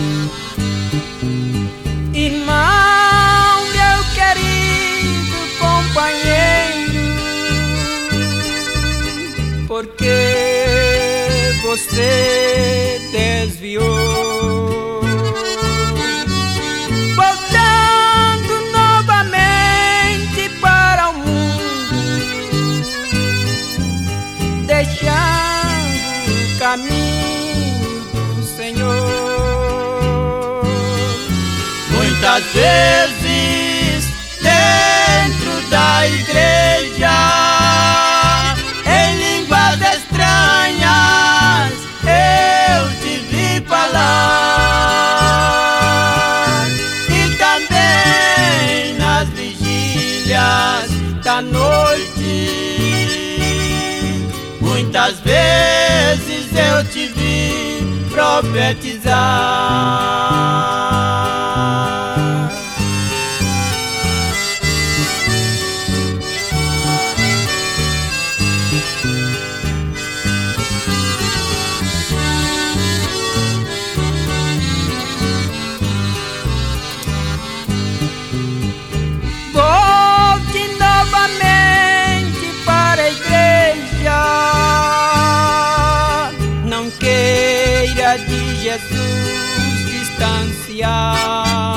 Irmão, meu querido companheiro, porque você desviou, voltando novamente para o mundo, deixando o caminho do Senhor. Muitas vezes dentro da igreja, em línguas estranhas, eu te vi falar, e também nas vigílias da noite, muitas vezes eu te vi profetizar. Volte novamente para a igreja, não queira de Jesus distanciar,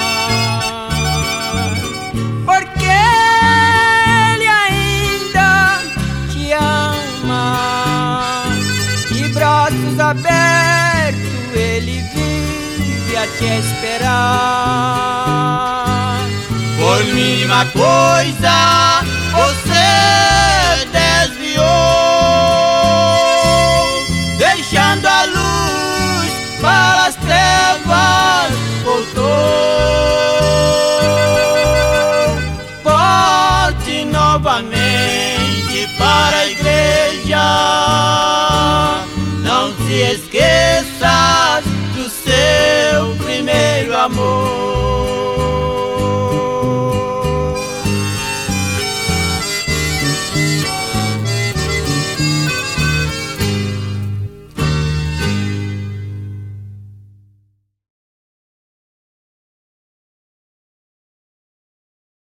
porque Ele ainda te ama, de braços abertos Ele vive a te esperar. Por mínima coisa você desviou, deixando a luz para as trevas voltou. Volte novamente para a igreja, não se esqueça